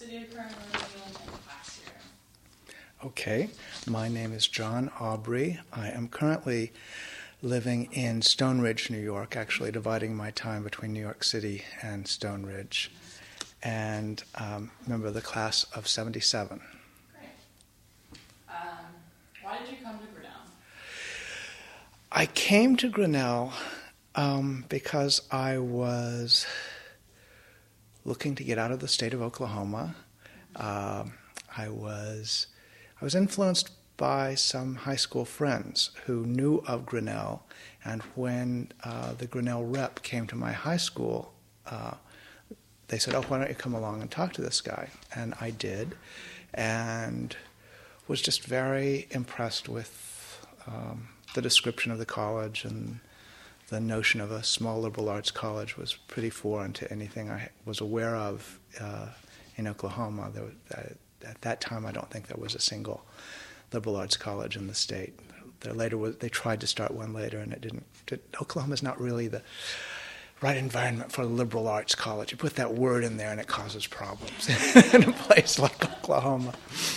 city you're currently living in and class you're in. Okay, my name is John Aubrey. I am currently living in Stone Ridge, New York, actually dividing my time between New York City and Stone Ridge, and member of the class of 77. Great. Why did you come to Grinnell? I came to Grinnell because I was looking to get out of the state of Oklahoma. I was influenced by some high school friends who knew of Grinnell, and when the Grinnell rep came to my high school, they said, "Oh, why don't you come along and talk to this guy?" And I did, and was just very impressed with the description of the college, and the notion of a small liberal arts college was pretty foreign to anything I was aware of in Oklahoma. At that time, I don't think there was a single liberal arts college in the state. They tried to start one later, and it didn't. Oklahoma's not really the right environment for a liberal arts college. You put that word in there, and it causes problems in a place like Oklahoma.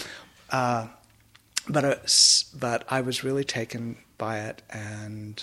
But I was really taken by it and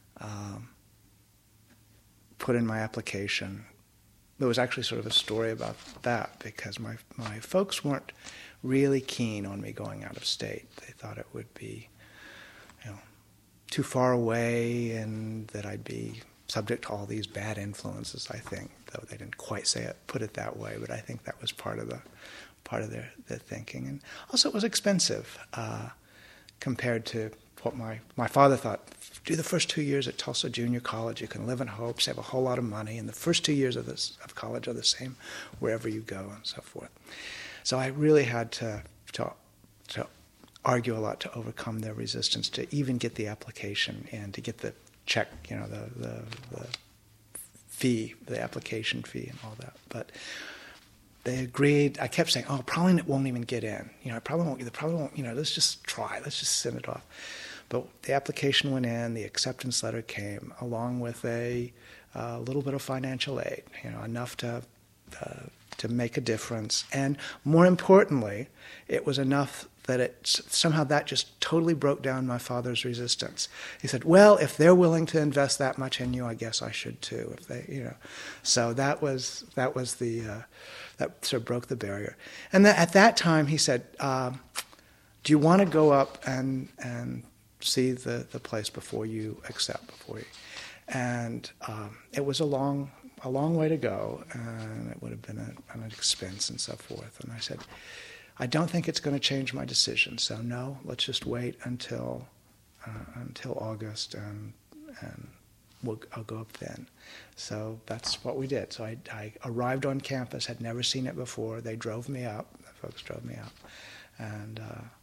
put in my application. There was actually sort of a story about that, because my folks weren't really keen on me going out of state. They thought it would be, too far away, and that I'd be subject to all these bad influences, I think, though they didn't quite put it that way, but I think that was part of their thinking. And also it was expensive compared to what my father thought. Do the first 2 years at Tulsa Junior College, you can live in hope, save a whole lot of money, and the first 2 years of college are the same wherever you go, and so forth. So I really had to argue a lot to overcome their resistance to even get the application and to get the check, the fee, the application fee and all that. But they agreed. I kept saying, "Oh, probably it won't even get in. I probably won't. Let's just try. Let's just send it off." But the application went in. The acceptance letter came along with a little bit of financial aid. Enough to make a difference, and more importantly, it was enough that somehow that just totally broke down my father's resistance. He said, "Well, if they're willing to invest that much in you, I guess I should too." If they, so that was that sort of broke the barrier. And at that time, he said, "Do you want to go up and see the place before you accept?" And it was a long way to go, and it would have been an expense and so forth. And I said, "I don't think it's going to change my decision. So no, let's just wait until August, and I'll go up then." So that's what we did. So I arrived on campus, had never seen it before. They drove me up. The folks drove me up, and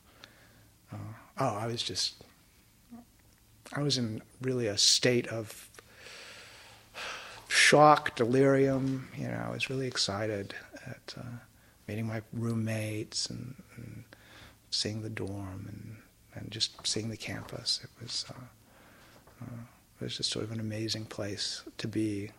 I was in really a state of shock, delirium. I was really excited at meeting my roommates and seeing the dorm and just seeing the campus. It was just sort of an amazing place to be.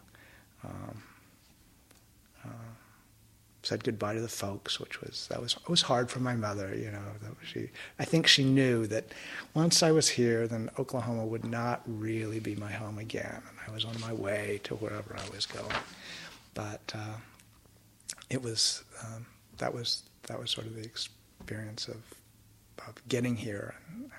Said goodbye to the folks, it was hard for my mother. I think she knew that once I was here, then Oklahoma would not really be my home again, and I was on my way to wherever I was going. But it was that was sort of the experience of getting here.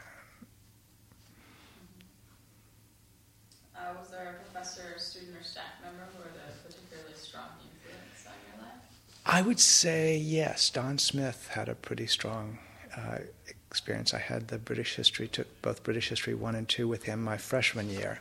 Was there a professor, student, or staff member who had a particularly strong influence on your life? I would say yes. Don Smith had a pretty strong experience. I had took both British History 1 and 2 with him my freshman year.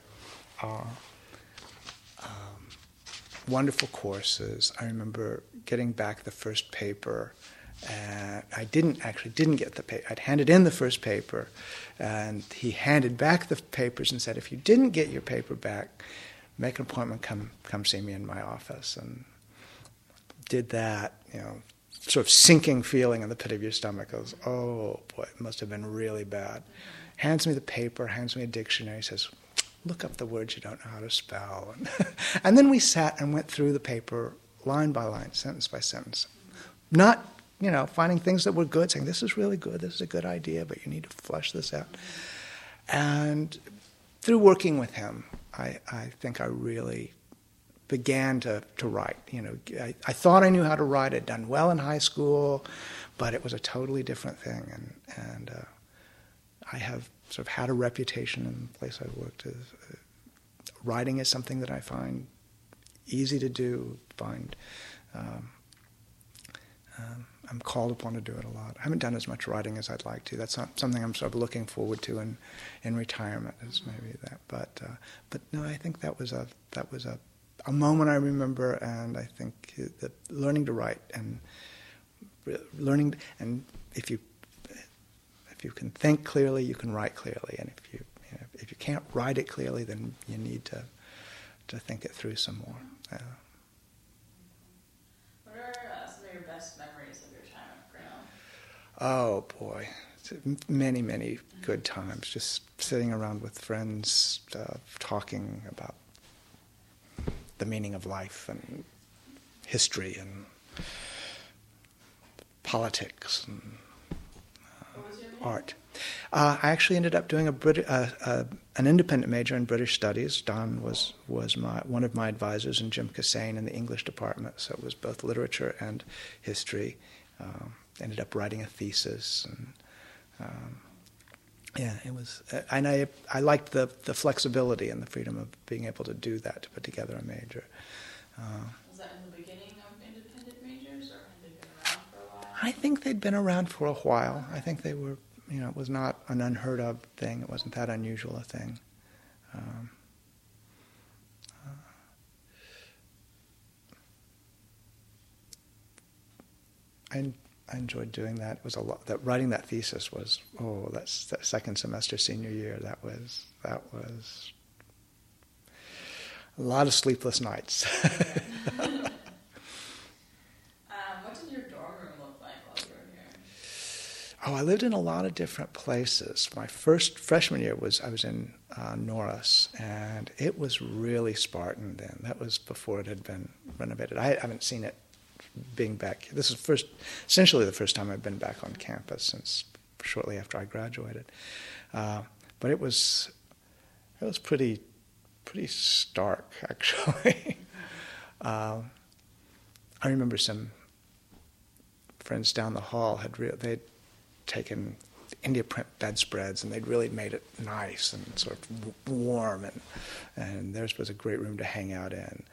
Wonderful courses. I remember getting back the first paper, and I didn't get the paper. I'd handed in the first paper, and he handed back the papers and said, "If you didn't get your paper back, make an appointment, come see me in my office." And did that, sort of sinking feeling in the pit of your stomach. Goes, "Oh boy, it must have been really bad." Hands me the paper, hands me a dictionary, says, "Look up the words you don't know how to spell." And then we sat and went through the paper line by line, sentence by sentence. not, finding things that were good, saying, this is really good, this is a good idea, but you need to flesh this out. And through working with him, I think I really began to write. I thought I knew how to write. I'd done well in high school, but it was a totally different thing. And I have sort of had a reputation in the place I've worked. Writing is something that I find easy to do, I'm called upon to do it a lot. I haven't done as much writing as I'd like to. That's not something I'm sort of looking forward to in retirement, is maybe that. But no, I think that was a moment I remember, and I think that learning to write and learning, and if you can think clearly, you can write clearly, and if you can't write it clearly, then you need to think it through some more. What are some of your best memories of your time at Grinnell? Oh boy, many, many good times. Just sitting around with friends, talking about the meaning of life and history and politics and What was your name? art. I actually ended up doing an independent major in British Studies. Don was one of my advisors, and Jim Cassane in the English department. So it was both literature and history. Ended up writing a thesis, and it was. And I liked the flexibility and the freedom of being able to do that, to put together a major. Was that in the beginning of independent majors, or had they been around for a while? I think they'd been around for a while. I think they were. It was not an unheard of thing. It wasn't that unusual a thing. I enjoyed doing that. It was a lot. That writing that thesis was that's that second semester senior year. That was a lot of sleepless nights. What did your dorm room look like while you were here? I lived in a lot of different places. My first freshman year I was in Norris, and it was really Spartan then. That was before it had been renovated. I haven't seen it being back. This is essentially the first time I've been back on campus since shortly after I graduated. But it was pretty stark, actually. I remember some friends down the hall they'd taken India print bedspreads, and they'd really made it nice and sort of warm, and theirs was a great room to hang out in.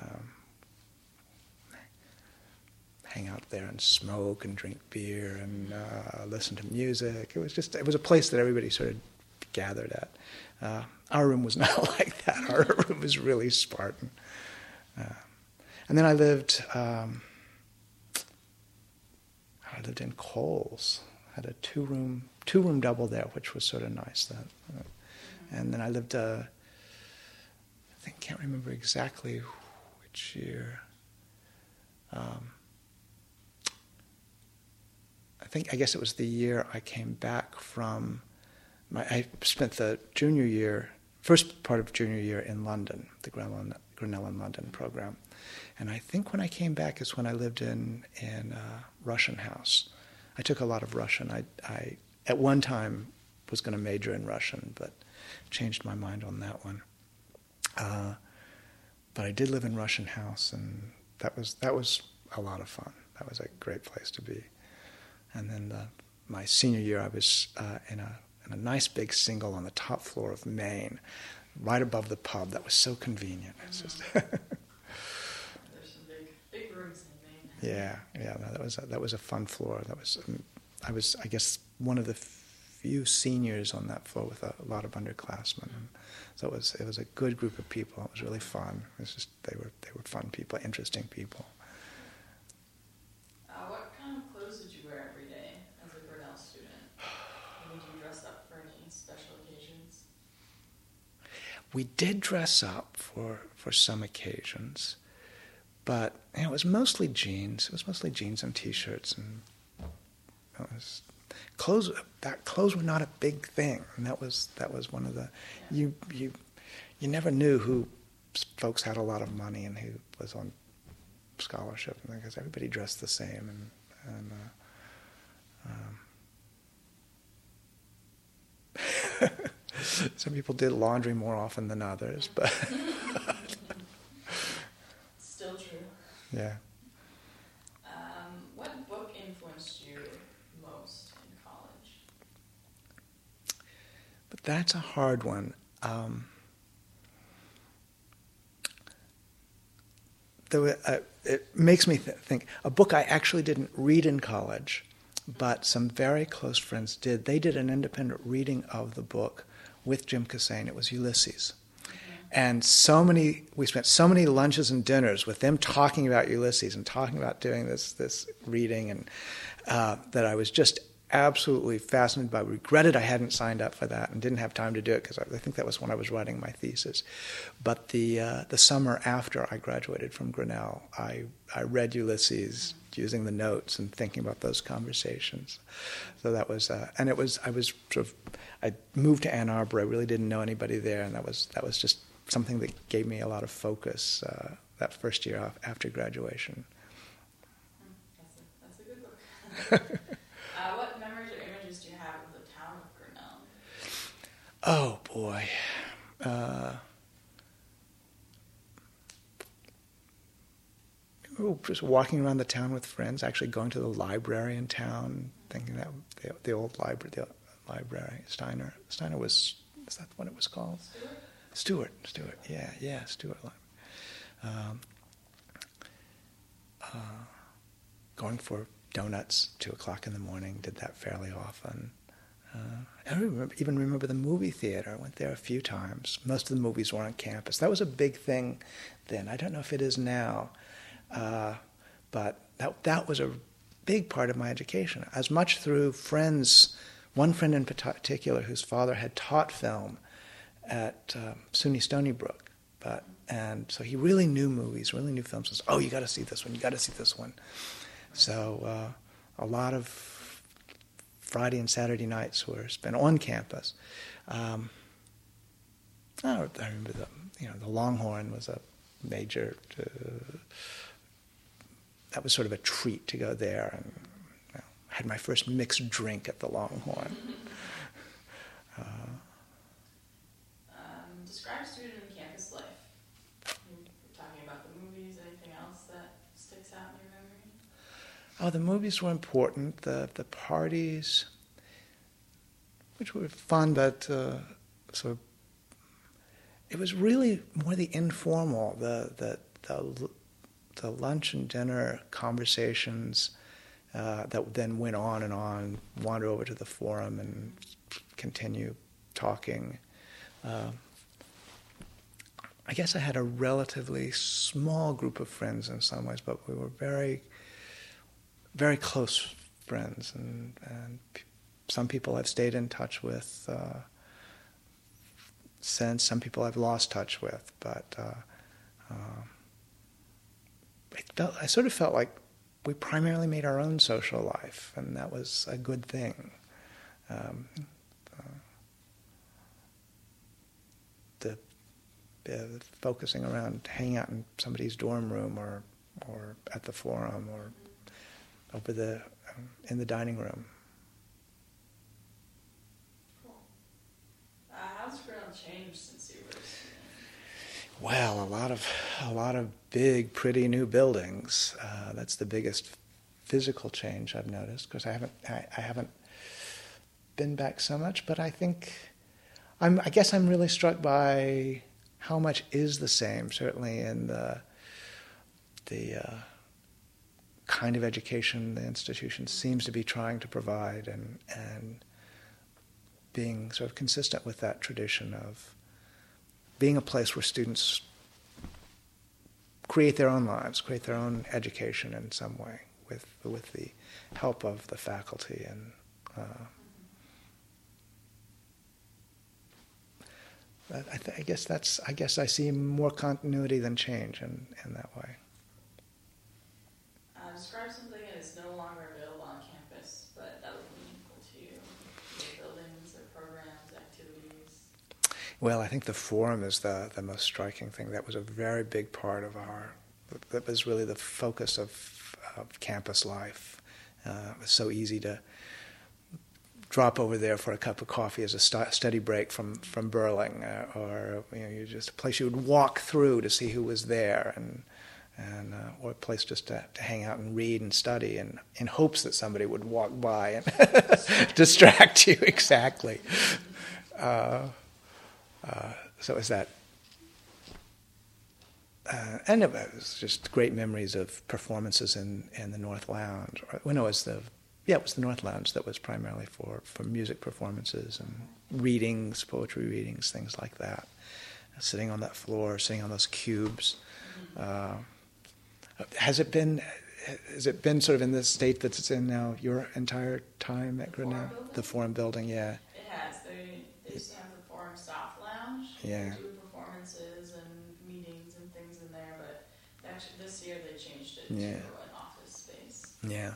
Hang out there and smoke and drink beer and listen to music. It was a place that everybody sort of gathered at. Our room was not like that. Our room was really Spartan. And then I lived in Coles. Had a two-room double there, which was sort of nice then. And then I lived, can't remember exactly which year. I guess it was the year I came back from I spent the first part of junior year in London, the Grinnell in London program. And I think when I came back is when I lived in Russian House. I took a lot of Russian. I at one time was going to major in Russian, but changed my mind on that one. But I did live in Russian House, and that was a lot of fun. That was a great place to be. And then my senior year, I was in a nice big single on the top floor of Maine, right above the pub. That was so convenient. It's just There's some big rooms in Maine. Yeah. No, that was a fun floor. I was I guess one of the few seniors on that floor with a lot of underclassmen. And so it was a good group of people. It was really fun. It was just they were fun people, interesting people. What kind of clothes did you wear every day as a Grinnell student? Did you dress up for any special occasions? We did dress up for some occasions, but it was mostly jeans. It was mostly jeans and T-shirts, and clothes. Clothes were not a big thing, and that was one of the you never knew who folks had a lot of money and who was on scholarship, because everybody dressed the same, And some people did laundry more often than others, but Still true. yeah. What book influenced you most in college? But that's a hard one. It makes me think, a book I actually didn't read in college, but some very close friends did. They did an independent reading of the book with Jim Kassane. It was Ulysses. And we spent so many lunches and dinners with them talking about Ulysses and talking about doing this reading, and that I was just absolutely fascinated by. Regretted I hadn't signed up for that and didn't have time to do it, because I think that was when I was writing my thesis. But the summer after I graduated from Grinnell, I read Ulysses using the notes and thinking about those conversations. So that was, I moved to Ann Arbor. I really didn't know anybody there, and that was just something that gave me a lot of focus that first year after graduation. That's a good book. What memories or images do you have of the town of Grinnell? Oh, boy. Just walking around the town with friends, actually going to the library in town, thinking that the old library, Steiner was, is that what it was called? Stewart, yeah, Stewart Library. Going for donuts 2:00 in the morning, did that fairly often. I even remember the movie theater. I went there a few times. Most of the movies were on campus. That was a big thing then. I don't know if it is now, but that was a big part of my education. As much through friends, one friend in particular whose father had taught film at SUNY Stony Brook, and so he really knew movies, really knew films. He said, "Oh, you got to see this one. You got to see this one." So a lot of Friday and Saturday nights were spent on campus. I remember the Longhorn was a major. That was sort of a treat to go there, and I had my first mixed drink at the Longhorn. Describe student and campus life. You're talking about the movies. Anything else that sticks out in your memory? Oh, the movies were important. The parties, which were fun, but sort of, it was really more the informal, the lunch and dinner conversations that then went on and on. Wander over to the forum and continue talking. I guess I had a relatively small group of friends in some ways, but we were very, very close friends, and some people I've stayed in touch with since. Some people I've lost touch with, but I sort of felt like we primarily made our own social life, and that was a good thing. Focusing around hanging out in somebody's dorm room or at the forum or over in the dining room. Cool. How's Grinnell changed since you were a student? Well, a lot of big, pretty new buildings. That's the biggest physical change I've noticed, because I haven't been back so much. But I think I guess I'm really struck by how much is the same, certainly in the kind of education the institution seems to be trying to provide, and being sort of consistent with that tradition of being a place where students create their own lives, create their own education in some way, with the help of the faculty. And I guess I see more continuity than change in that way. Describe something that is no longer available on campus, but that was meaningful to you. Your buildings, or programs, activities. Well, I think the forum is the most striking thing. That was a very big part of that was really the focus of campus life, It was so easy to drop over there for a cup of coffee as a study break from Burling, or you just a place you would walk through to see who was there, and or a place just to hang out and read and study, and in hopes that somebody would walk by and distract you. Exactly. So it was that. And it was just great memories of performances in the North Lounge. Well, no, it was the North Lounge that was primarily for music performances and readings, poetry readings, things like that. Sitting on that floor, sitting on those cubes. Has it been sort of in the state that it's in now your entire time at Grinnell? The Forum Building, yeah. It has. They used to have the Forum South Lounge. Yeah. They do performances and meetings and things in there, but actually this year they changed it to an office space. Yeah,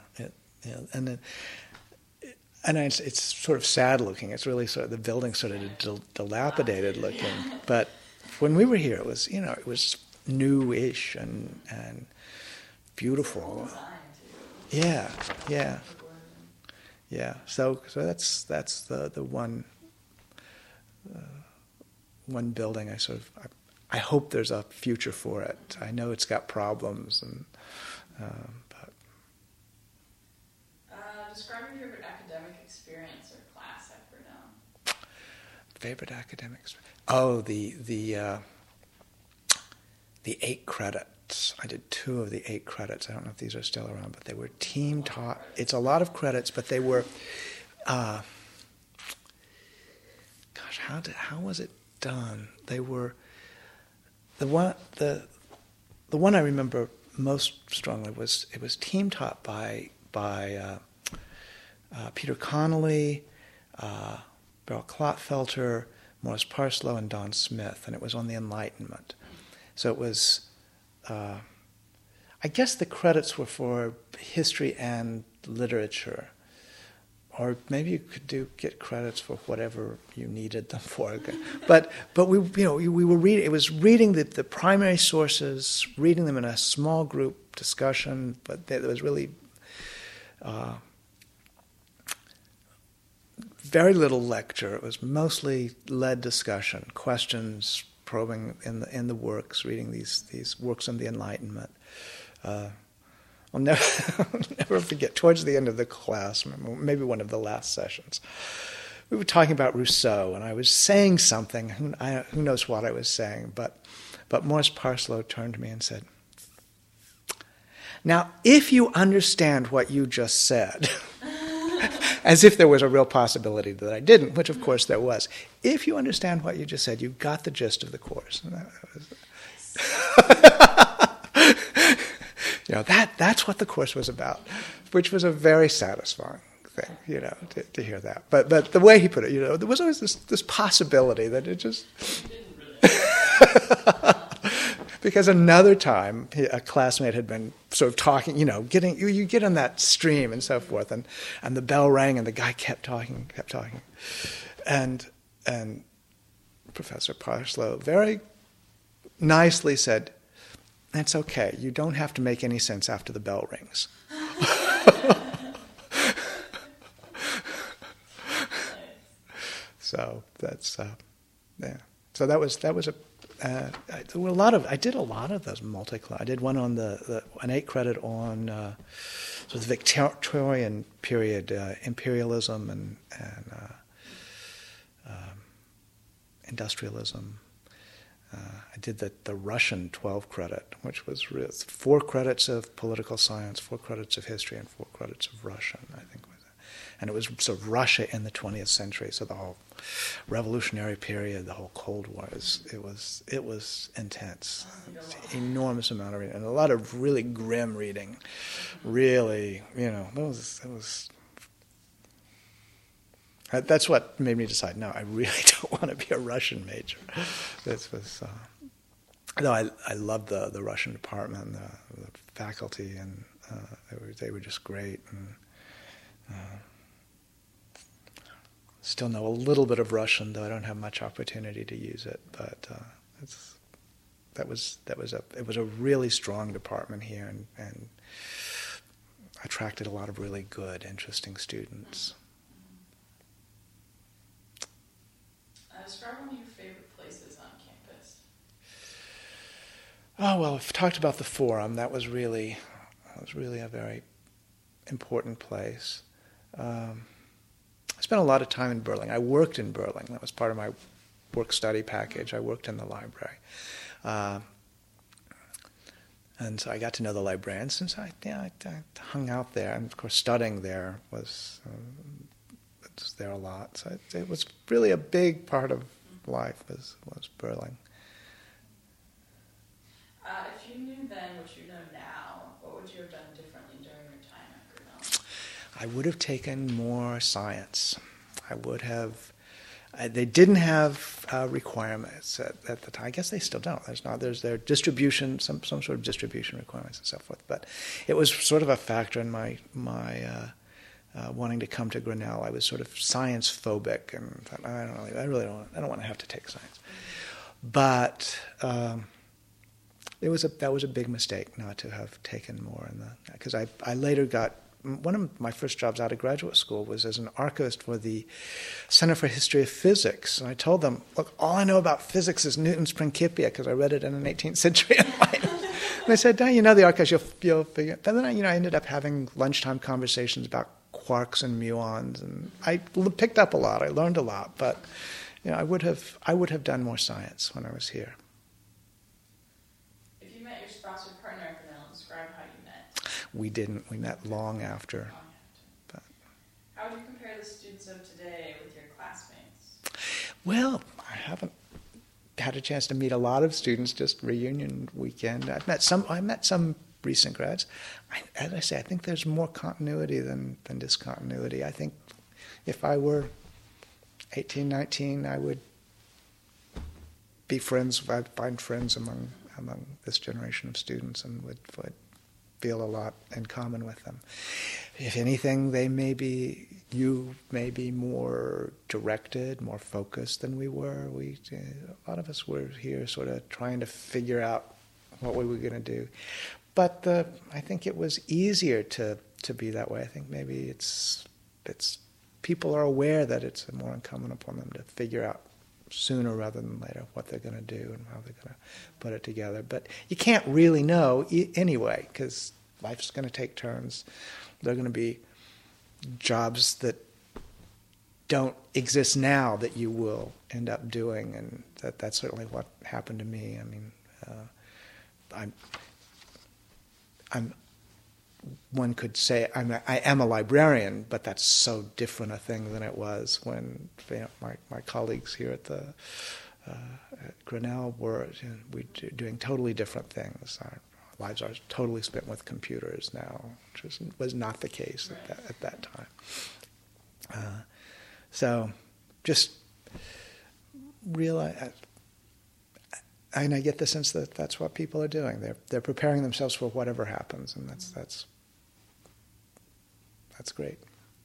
and it's sort of sad looking. It's really sort of the building sort of dilapidated looking. Yeah. But when we were here, it was it was new-ish and beautiful. Yeah. So that's the one building I hope there's a future for it. I know it's got problems and but. Describe your favorite academic experience or class at Grinnell. Favorite academic experience? Oh, the 8 credits. I did 2 of the 8 credits. I don't know if these are still around, but they were team taught. It's a lot of credits, but they were. Gosh, how was it done? They were the one I remember most strongly was team taught by Peter Connolly, Beryl Klotfelter, Morris Parslow, and Don Smith, and it was on the Enlightenment. So it was, I guess the credits were for history and literature, or maybe you could get credits for whatever you needed them for. But we were reading. It was reading the primary sources, reading them in a small group discussion. But there was really very little lecture. It was mostly led discussion, questions, probing in the works, reading these works on the Enlightenment. I'll never forget, towards the end of the class, maybe one of the last sessions, we were talking about Rousseau, and I was saying something, who knows what I was saying, but Morris Parslow turned to me and said, "Now, if you understand what you just said," as if there was a real possibility that I didn't, which of course there was. "If you understand what you just said, you got the gist of the course." And that was, that's what the course was about, which was a very satisfying thing, to hear that. But the way he put it, there was always this possibility that it just. Because another time, a classmate had been sort of talking, getting you get on that stream and so forth, and the bell rang, and the guy kept talking, and Professor Parslow very nicely said, "That's okay. You don't have to make any sense after the bell rings." So that's yeah. So that was a. There were I did a lot of those multi-class. I did one on an 8 credit on sort of the Victorian period imperialism and industrialism. I did the Russian 12 credit, which was 4 credits of political science, 4 credits of history, and 4 credits of Russian, I think. And it was sort of Russia in the 20th century, so the whole revolutionary period, the whole Cold War, it was intense. Enormous amount of reading, and a lot of really grim reading. Really, it was. That's what made me decide, no, I really don't want to be a Russian major. This was, no, I loved the Russian department, the faculty, and they were just great. And, still know a little bit of Russian, though I don't have much opportunity to use it. But it was a really strong department here, and attracted a lot of really good, interesting students. Describe one of your favorite places on campus. Oh, well, I've talked about the Forum. That was really a very important place. I spent a lot of time in Burling. I worked in Burling. That was part of my work-study package. I worked in the library. And so I got to know the librarians since I hung out there. And, of course, studying there was there a lot. So it was really a big part of life was Burling. If you knew then what you know now, what would you have done differently during your time at Grinnell? I would have taken more science. I would have. They didn't have requirements at the time. I guess they still don't. There's their distribution, some sort of distribution requirements and so forth. But it was sort of a factor in my wanting to come to Grinnell. I was sort of science phobic and thought, I don't want to have to take science. But that was a big mistake not to have taken more because I later got. One of my first jobs out of graduate school was as an archivist for the Center for History of Physics. And I told them, look, all I know about physics is Newton's Principia because I read it in an 18th century. And they said, no, you know the archives, you'll figure it. And then I ended up having lunchtime conversations about quarks and muons. And I picked up a lot. I learned a lot. But I would have done more science when I was here. If you met your spouse or partner at Grinnell, describe how you met. We didn't. We met long after. But how would you compare the students of today with your classmates? Well, I haven't had a chance to meet a lot of students, just reunion weekend. I met some recent grads. As I say, I think there's more continuity than discontinuity. I think if I were 18, 19, I would be friends. I'd find friends among this generation of students and would feel a lot in common with them. If anything, you may be more directed, more focused than we were. A lot of us were here sort of trying to figure out what we were going to do. But I think it was easier to be that way. I think maybe it's people are aware that it's more incumbent upon them to figure out sooner rather than later what they're going to do and how they're going to put it together. But you can't really know anyway because life's going to take turns. There are going to be jobs that don't exist now that you will end up doing, and that's certainly what happened to me. I mean, one could say I am a librarian, but that's so different a thing than it was when my colleagues here at Grinnell were doing totally different things. Our lives are totally spent with computers now, which was not the case at that time. So just realize. And I get the sense that that's what people are doing. They're preparing themselves for whatever happens, and that's great.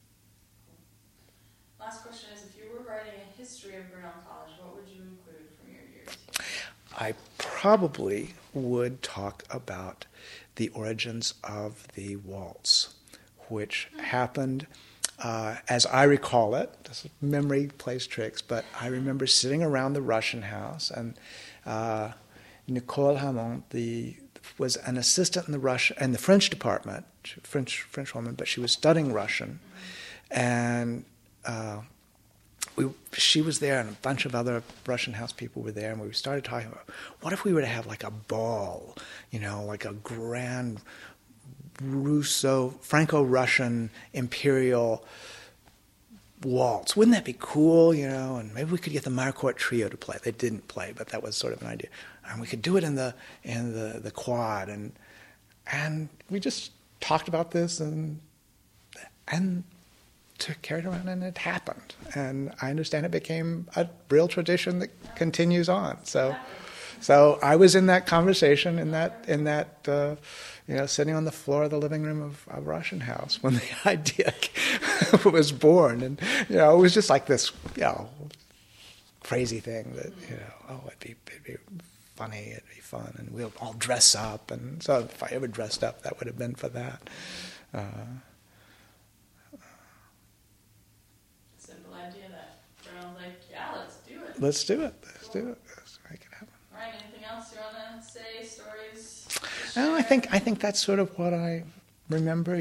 Last question is, if you were writing a history of Grinnell College, what would you include from your years here? I probably would talk about the origins of the waltz, which happened, as I recall it. This memory plays tricks, but I remember sitting around the Russian house and Nicole Hamon was an assistant in the French department, French woman, but she was studying Russian, and she was there, and a bunch of other Russian house people were there, and we started talking about what if we were to have like a ball, like a grand Franco-Russian imperial waltz. Wouldn't that be cool, And maybe we could get the Marquardt Trio to play. They didn't play, but that was sort of an idea. And we could do it in the quad, and we just talked about this and carried around, and it happened. And I understand it became a real tradition that continues on. So I was in that conversation, in that sitting on the floor of the living room of a Russian house when the idea was born, and it was just like this, crazy thing that it'd be funny, it'd be fun, and we'll all dress up. And so if I ever dressed up, that would have been for that. Simple idea that everyone's like, yeah, let's do it. Let's do it. Let's do it. Let's make it happen. All right. Anything else you want to say? Stories? No, I think that's sort of what I remember.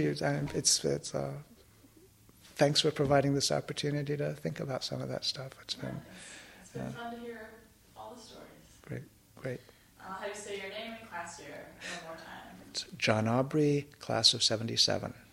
Thanks for providing this opportunity to think about some of that stuff. It's been fun to hear all the stories. Great. How do you say your name and class year one more time? It's John Aubrey, class of 77.